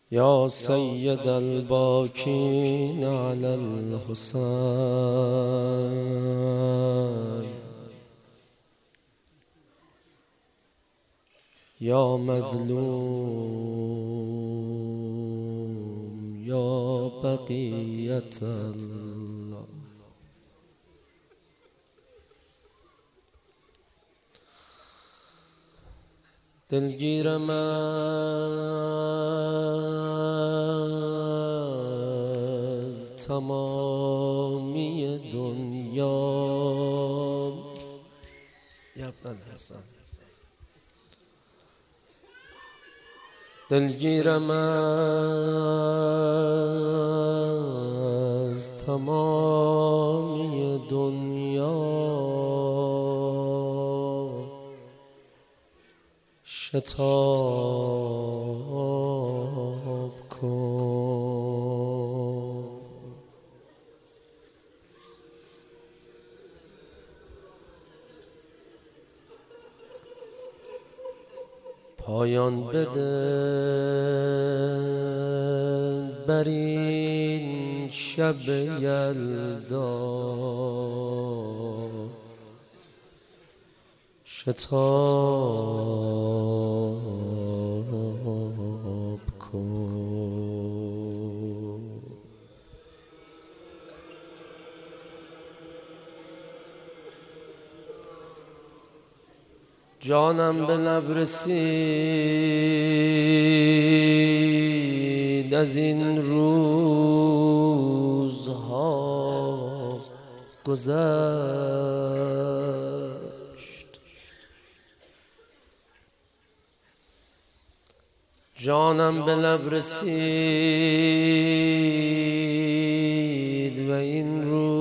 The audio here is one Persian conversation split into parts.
يا سيد الباكين على الحسين يا مظلوم يا بقية الله. دلگیرم از تمامی دنیا یا ابن حسن، دلگیرم از تمامی دنیا شتاب کن. پایان بده بر این شب یلدا، شتاب کن. جانم به لب رسید از این روزها گذشت، جانم به لب رسید و این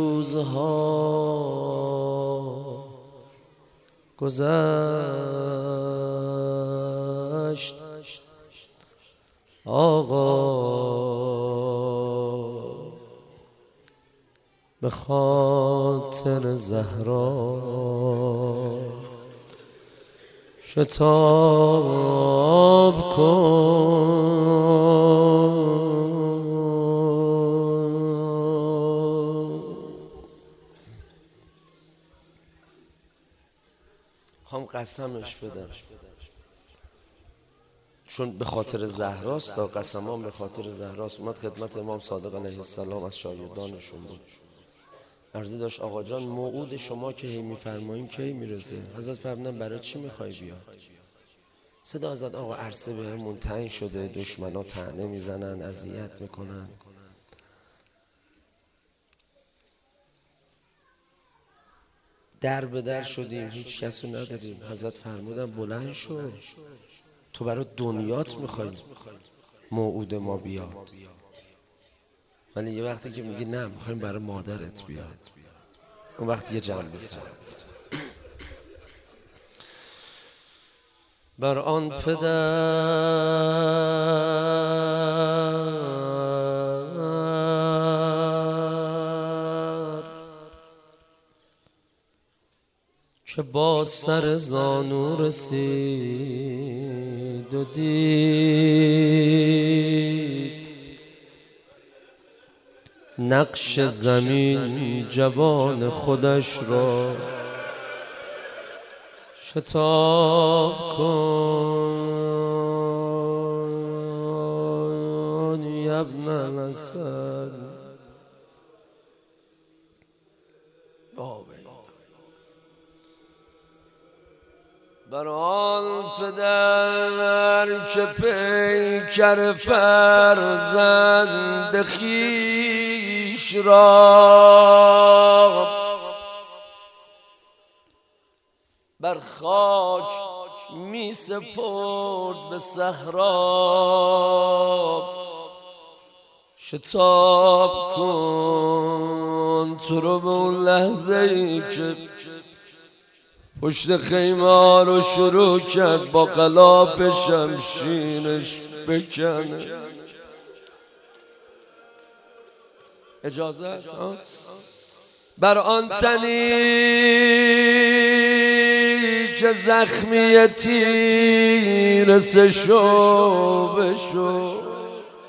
روزها گذشت. آقا به خاطر زهرا شتاب کن. خواهم قسمش بدم چون به خاطر زهراست، تا قسمان به خاطر زهراست. اومد خدمت امام صادق علیه السلام، از شاگردانشون بود، عرضه داشت آقا جان موعود شما که هی میفرماییم کی میرسه؟ حضرت فرمودن برای چی میخوای بیاد؟ صدا زد آقا عرصه بهمون تنگ شده، دشمنا طعنه میزنن، اذیت میکنن، در به در شدیم، هیچ کس رو نداریم. حضرت فرمودن بلند شو، تو برای دنیات میخوای موعود ما بیاد، ولی یه وقتی که میگی نه میخوایم برای مادرت بیاد، اون وقت یه جنبه فرق. بر آن پدر که با سر زانو رسید و دید نقش زمین جوان خودش را، شتاب کن یا ابن الحسن. بر آن پدر که پیکر فرزند خویش را بر خاک می سپرد به صحرا، شتاب کن تو رو به اون لحظه ای که پشت خیمه رو شروع کرد با غلاف شمشیرش بکنه. اجازه است؟ بر آن تنی که زخمی تیر سه شعبه شد،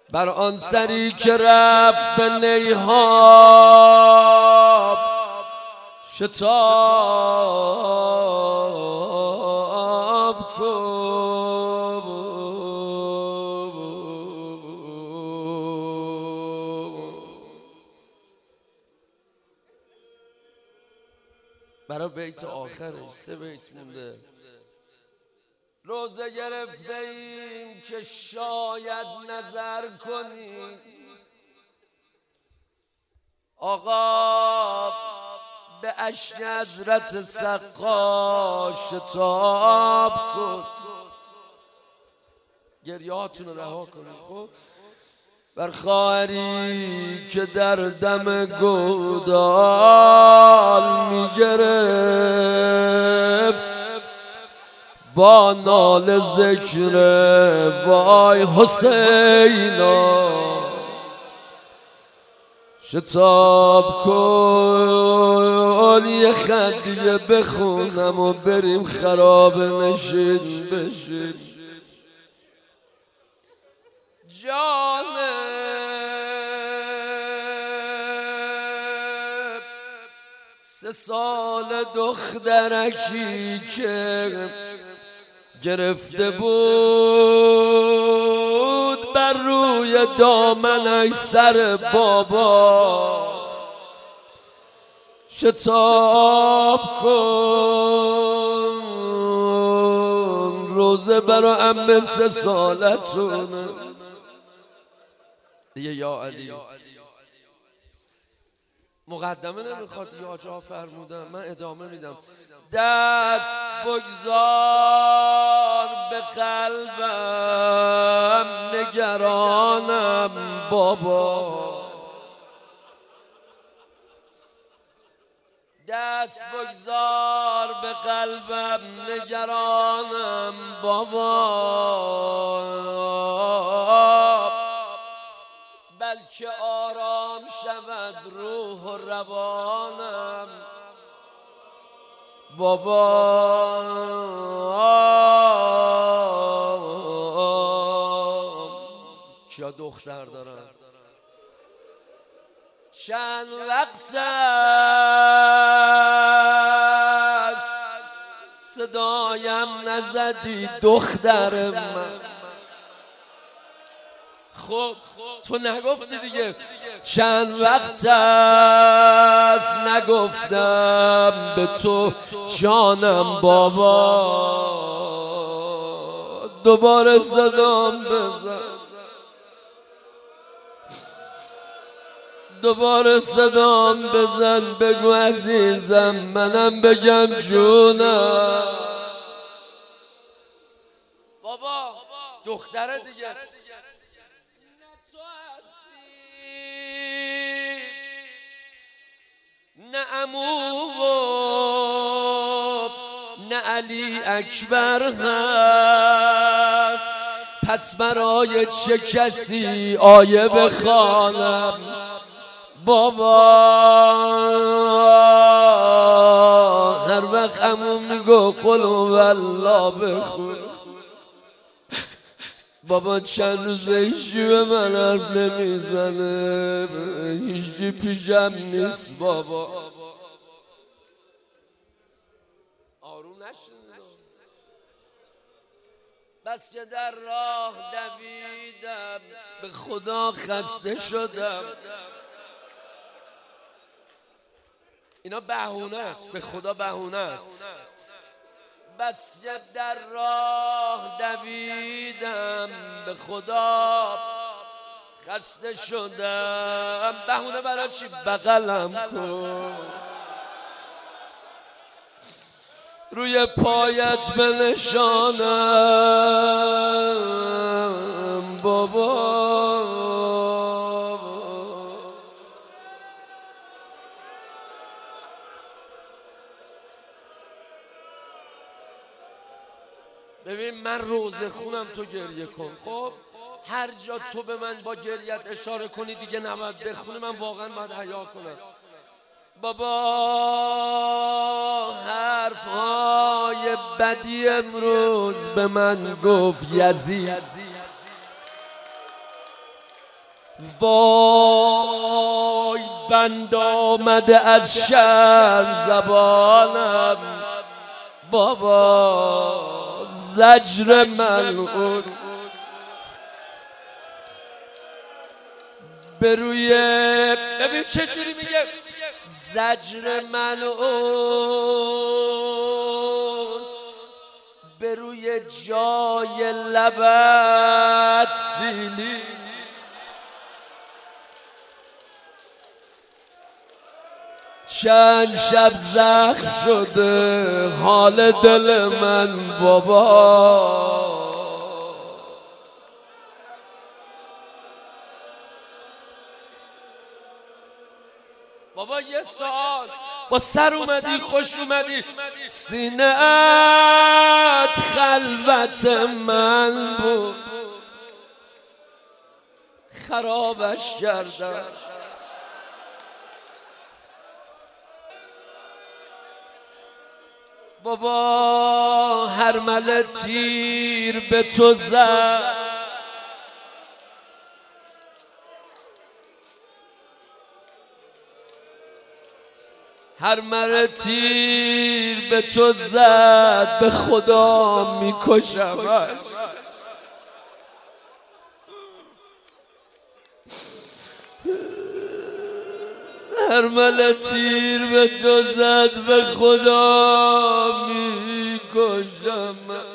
بر آن سری که رفت به نیهاب شتاب کن. برای بیت آخرش 3 بیت مونده. روزه گرفته ایم که شاید نظر کنی آقا به اشک حضرت سقا شتاب کن. گریه هاتون رو رها کنید. خب بر خواهری که در دم گودال میگرفت با نال ذکر وای حسینا شتاب کن. یه خطیه بخونم و بریم خراب نشین بشین. جانب 3 سال دخترکی که گرفته بود بر روی دامنش سر بابا شتاب کن. روزه برا عمه 3 سالتونه دیگه. یا علی مقدمه نمیخواد، یا جا فرمودم من ادامه میدم. دست بگذار به قلبم نگرانم بابا. دست بگذار به قلبم نگرانم بابا بلکه آرام شود روح و روانم بابا. کیا دختر دارن؟ چند وقت است صدایم نزدی دختر من. خب تو نگفتی دیگه. چند وقت است نگفتم به تو جانم بابا. دوباره صدام بزن، دوباره صدام بزن، بگو عزیزم منم بگم جونم بابا. دختره دیگه. نه عمو و نه علی اکبر هست، پس برای چه کسی آیه بخوانم بابا. هر وقت عمو میگو قل والله بخون بابا چند روزه ایشی به من حرف نمیزنه، هیچی پیشم نیست بابا. آروم نشین. بس که در راه دویدم به خدا خسته شدم. اینا بهونه است، به خدا بهونه است. بس که در راه دویدم به خدا خسته شدم. بهونه برای چی؟ بغلم کن، روی پایت بنشانم بابا. ببین من روزه خونم، تو گریه کن. خب هر جا تو به من با گریت اشاره کنی دیگه نباید بخونی، من واقعا باید حیا کنم بابا. حرفهای بدی امروز به من گفت یزید، وای بند آمده از شرم زبانم بابا زجر ملعون به روی ببین چجوری میگه زجر ملعون به روی جای لبت سیلی چند شب زخم شده حال دل من بابا بابا یه ساعت با سر اومدی خوش اومدی سینه‌ات خلوت من بود خرابش کردم بابا هرمل تیر به تو زد هرمل تیر به تو زد به خدا میکشمش هرمل تیر به تو زد به خدا میکشم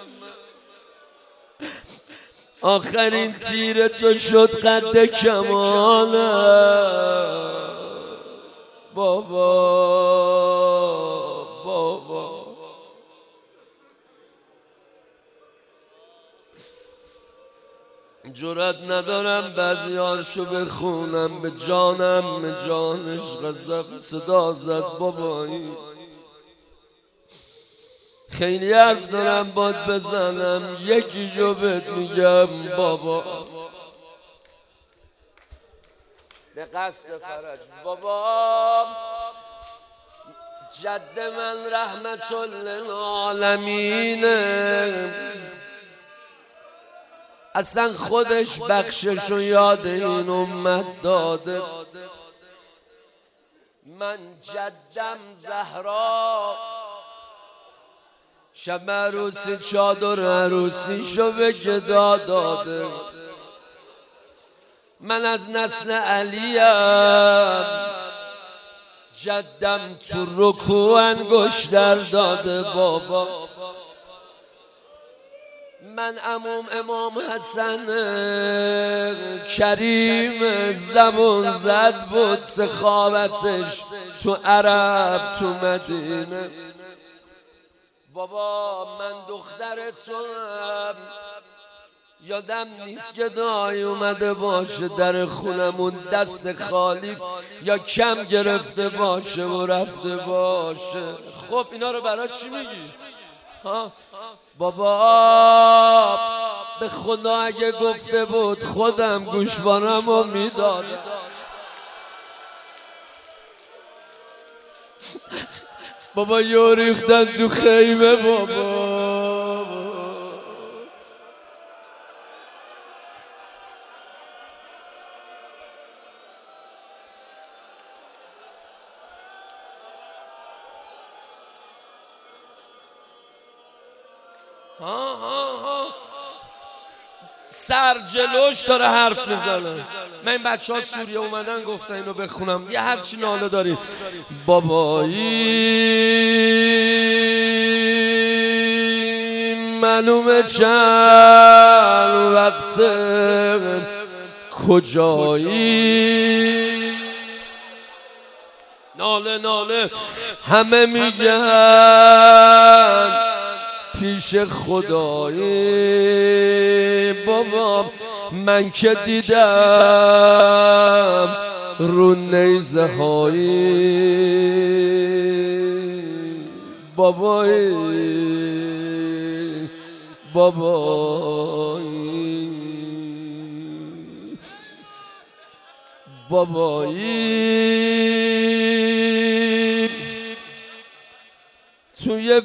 آخرین تیر تو شد قد کمانم بابا بابا جرأت ندارم بعضیاشو بخونم به جانم به جانش غضب صدا زد بابایی خیلی حرف دارم باد بزنم یکی جو بهت میگم بابا به قصد فرج بابا جد من رحمت للعالمینه اصلا خودش بخشش و یاد این امت داده من جدم زهرا شب عروسی چادر عروسیشو به گدا داده من از نسل علیم جدم تو رکوع انگشتر داده بابا من عموم امام حسن کریم زبون زد بود سخاوتش تو عرب تو مدینه بابا من دختر توام یادم نیست که دایی اومده باشه در خونمون دست خالی یا کم گرفته باشه و رفته باشه خب اینا رو برای چی میگی؟ بابا به خدا اگه گفته بود خودم گوشوارم رو میدادم بابا یه ریختن تو خیمه بابا سر جلوش داره حرف میزنه من این بچه ها سوریه اومدن گفتن اینو بخونم یه هرچی ناله داری بابایی معلومه چند وقت کجایی ناله ناله همه میگن پیش خدایی بابا من که دیدم رو نیزه هایی بابایی بابایی بابایی توی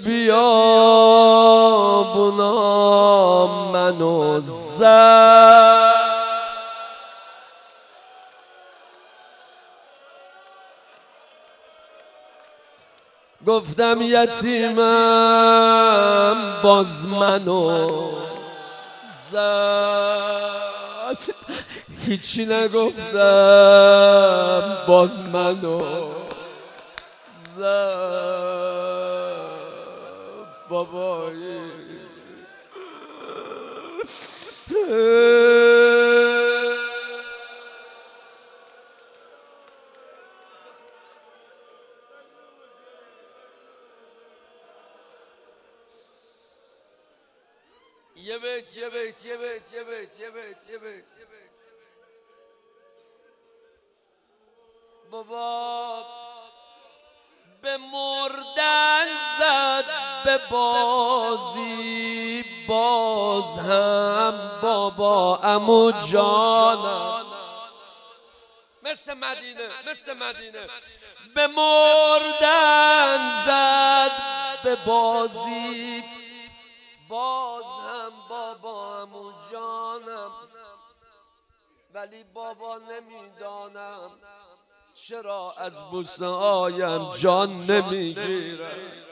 بیابونا منو زد گفتم یتیمم باز منو زد، هیچی نگفتم باز منو زد. بابایی یه بیت بابا به مردن زد به بازی، باز هم بابا عمو جانم مثل مدینه به مردن زد به بازی، باز هم بابا عمو جانم. ولی بابا نمیدانم چرا از بوسه هایم جان نمیگیرم.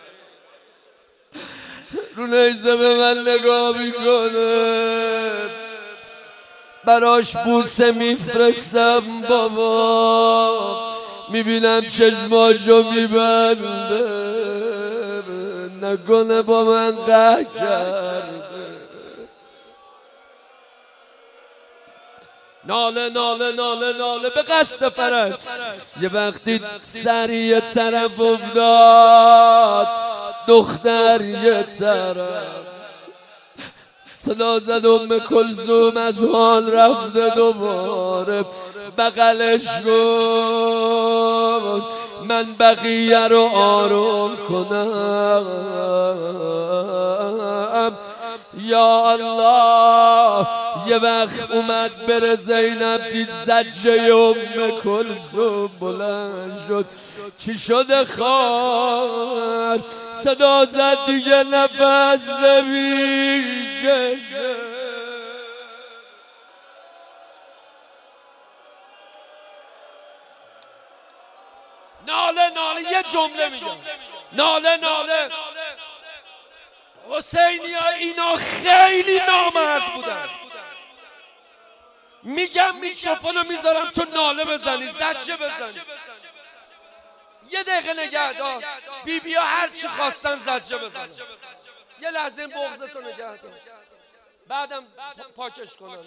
رو نیزه به من نگاه میکنه، براش بوسه میفرستم بابا، میبینم چشماشو میبنده، نکنه با من قهر کرده. ناله ناله ناله ناله به قصد فرج. یه وقتی سر یه طرف افتاد، دختر یه طرف، صدا زد ام کلثوم از حال رفته، دوباره بغلش گفت من بقیه رو آروم کنم. یا الله. یه وقت اومد بره زینب، دید زجه ام کلثوم بلند شد. چی شده خواهد؟ صدا زد دیگه نفس نمیکشه. ناله ناله یه جمله میگم، ناله ناله حسینی ها اینا خیلی نامرد بودن. میگم میکروفونو میذارم تو ناله بزنی، زجه بزنی. یه دقیقه نگه دار، بی ها هر چی خواستن زجه بزنن. یه لحظه این بغضتو نگه دار، بعدم پاکش کنن.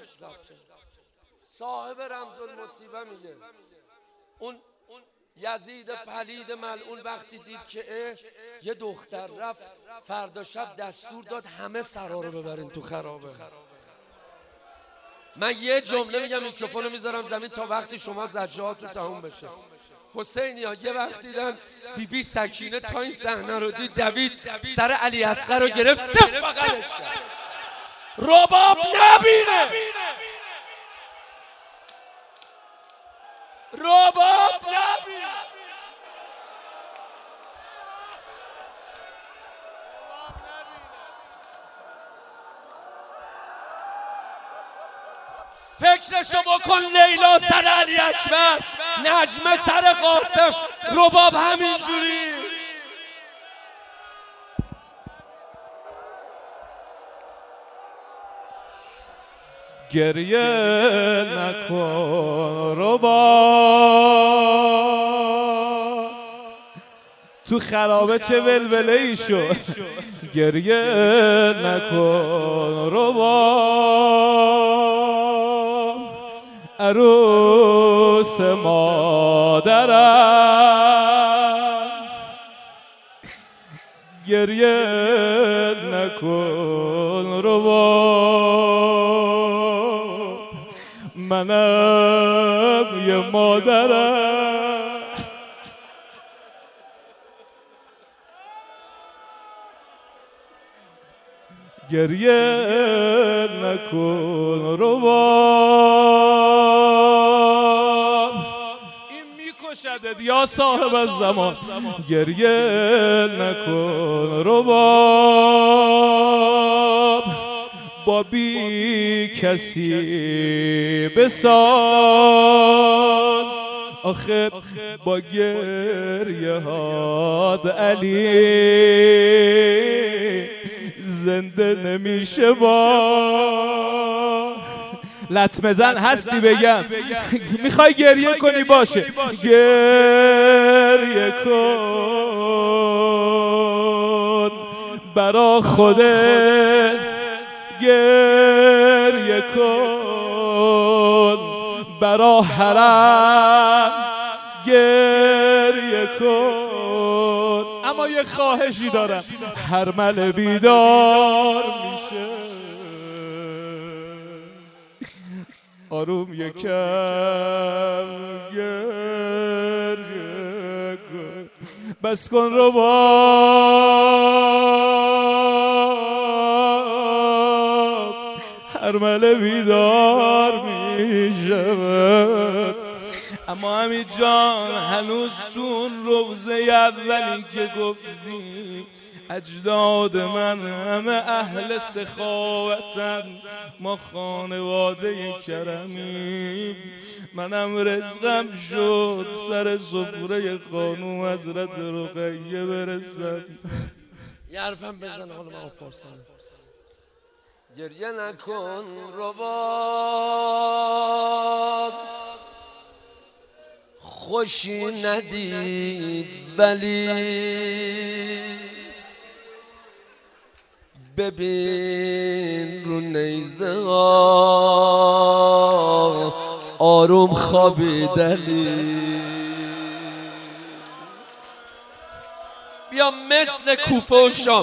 صاحب رمز المصیبه میگه اون یزید پلید ملعون وقتی دید که یه دختر رفت، فردا شب دستور داد همه سرا رو ببرین تو خرابه. من یه جمله میگم، میکروفونو میذارم زمین تا وقتی شما زجهاتون تموم بشه. حسینی ها یه وقت دیدن بی سکینه تا این صحنه رو دید، دوید سر علی اصغر رو گرفت، صف بغلش رباب نبینه، رباب نبینه. فکرشو بکن، لیلا سر علی اکبر، نجمه سر قاسم، رباب همینجوری. گریه نکن رباب، تو خرابه چه ولوله ای شد. گریه نکن رباب، عروس مادرم. گریه نکن رباب، منم یه مادرم. گریه نکن رباب، این میکشدت یا صاحب الزمان. گریه نکن رباب، با بی کسی بساز، آخه با گریه هاد علی زنده نمیشه با لطمه زن هستی بگم میخوای گریه کنی باشه گریه کن برا خودت گریه کن برا حرم گریه کن. اما یه خواهشی دارم هرمل بیدار میشه آروم یکم گریه کن بس کن رباب هرمل بیدار میشه. اما همین جان هنوز تو اون روزه اولی که گفتی اجداد من همه اهل سخاوتن ما خانواده کرمیم منم رزقم شد سر سفره خانوم حضرت رقیه برسد. یه حرفم بزن حالا من پرسم گریه نکن رباب خوشی ندید ولی ببین رو نیزه آروم خوابیدلی بیا مثل کوفه و شام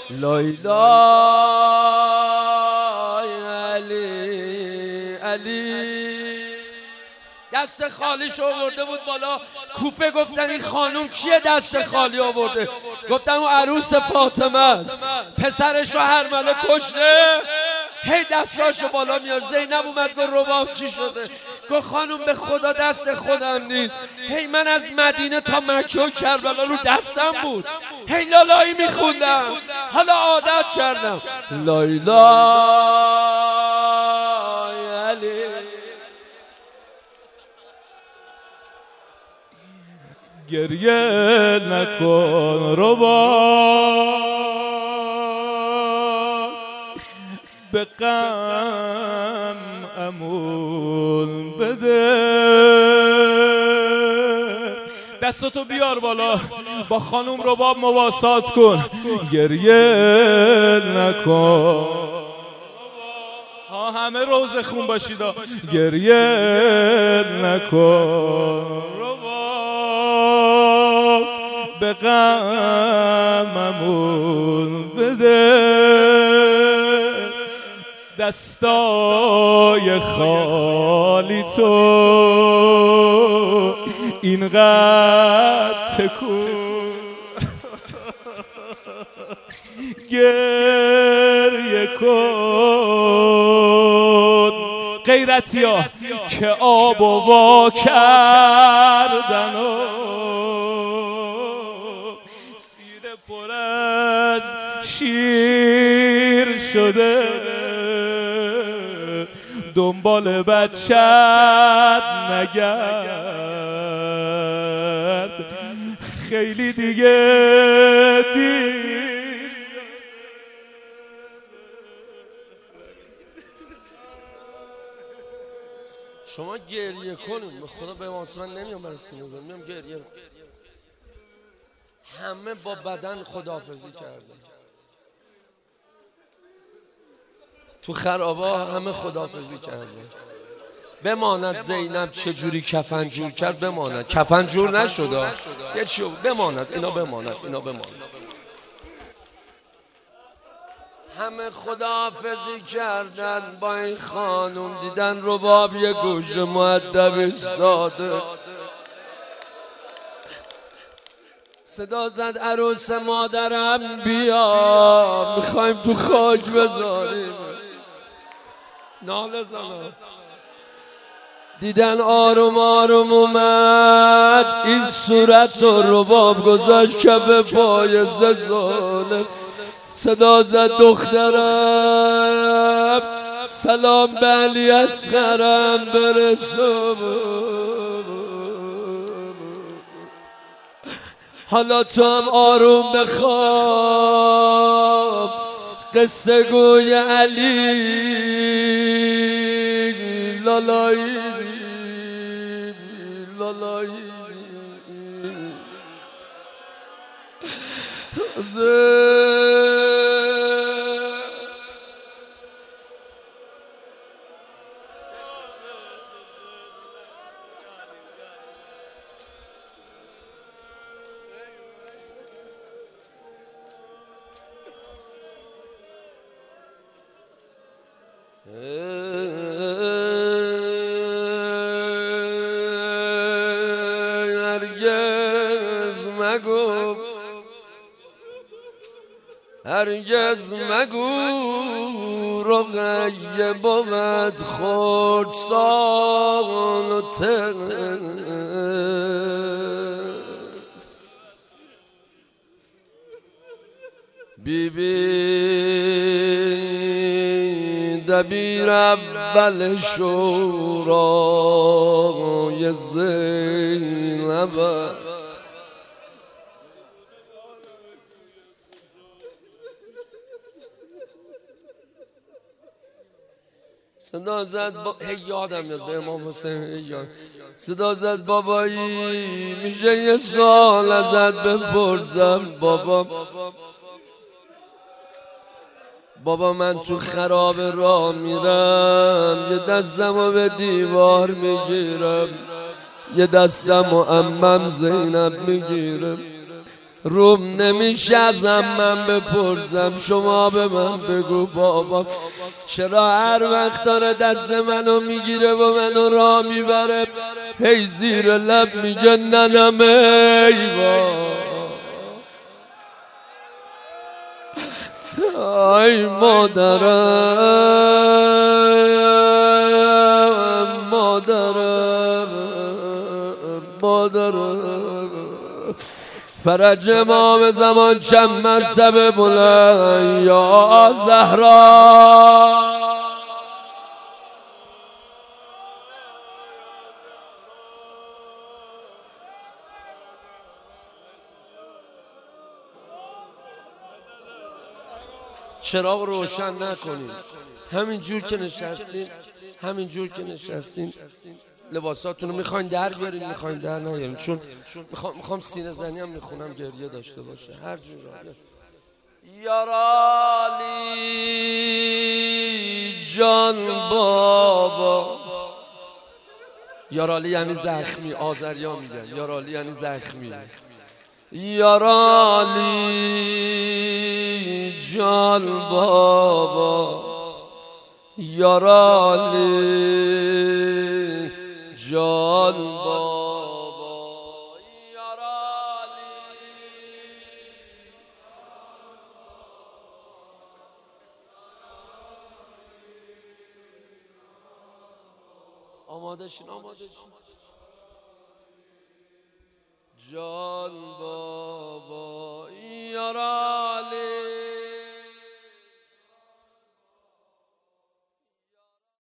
لایلای علی علی دست خالیش آورده بود بالا. کوفه گفتن این خانوم کیه دست خالی آورده؟ گفتن اون عروس فاطمه است پسرش رو هرمله کشته. هی دستاشو بالا میار. زینب اومد گفت رباب چی شده؟ گفت خانوم به خدا دست خودم نیست. هی من از مدینه تا مکه و کربلا رو دستم بود هی لالایی میخوندم حالا عادت کردم لایلای علی. گریه نکن رباب به غم امون بده دستتو بیار بالا با خانوم رباب مواسات کن گریه نکن همه روزه خون باشید گریه نکن رباب به غممون بده دستای خالی تو اینقدر تکون گریه کن غیرتی ها که آب و وا کردن و سینه پر از شیر شده دنبال بچت نگرد خیلی دیگه دیر. شما گریه کنید به خدا به واسه من نمیام برای سینه زن میام گریه. همه با بدن خداحافظی کردن تو خرابا همه خداحافظی کردن. بماند زینب چجوری کفن جور کرد بماند کفن جور نشد یه چی بماند اینا بماند اینا بماند. همه خداحافظی کردن با این خانوم دیدن رباب یه گوشه مؤدب ایستاده صدا زد عروس مادرم بیا میخوایم تو خاک بذاریم ناله زنم. دیدن آروم آروم اومد این صورت رو رباب گذاشت کف پای زلزله صدا زد دخترم سلام به علی اصغرم برسون حالا تو هم آروم بخواب قصه گوی علی لالایی لالایی هرگز مگو رقیه بود خود سال و بیبی دبیر اول شورای زینب است. صدا زد یادم میاد به امام حسین صدا زد بابایی میشه یه سال ازت بپرسم بابا من تو خراب راه میرم یه دستمو به دیوار میگیرم یه دستمو عمم زینب میگیرم روم نمیشه از من بپرسم شما به من بگو بابا چرا هر وقت داره دست منو میگیره و منو راه میبره هی زیر لب میگه ننم ای مادرم فرج امام زمان چند مرتبه بلند یا زهرا چراغ روشن نکنید همین جور که نشستین لباساتونو میخواین در بیارین میخواین در نیارین چون میخوام سینه زنی هم میخونم گریه داشته باشه هر جور یارالی جان بابا یارالی یعنی زخمی آذریا میگن یارالی یعنی زخمی یارالی جان بابا یارالی جان بابا یارالی آماده شین جان بابا یارالی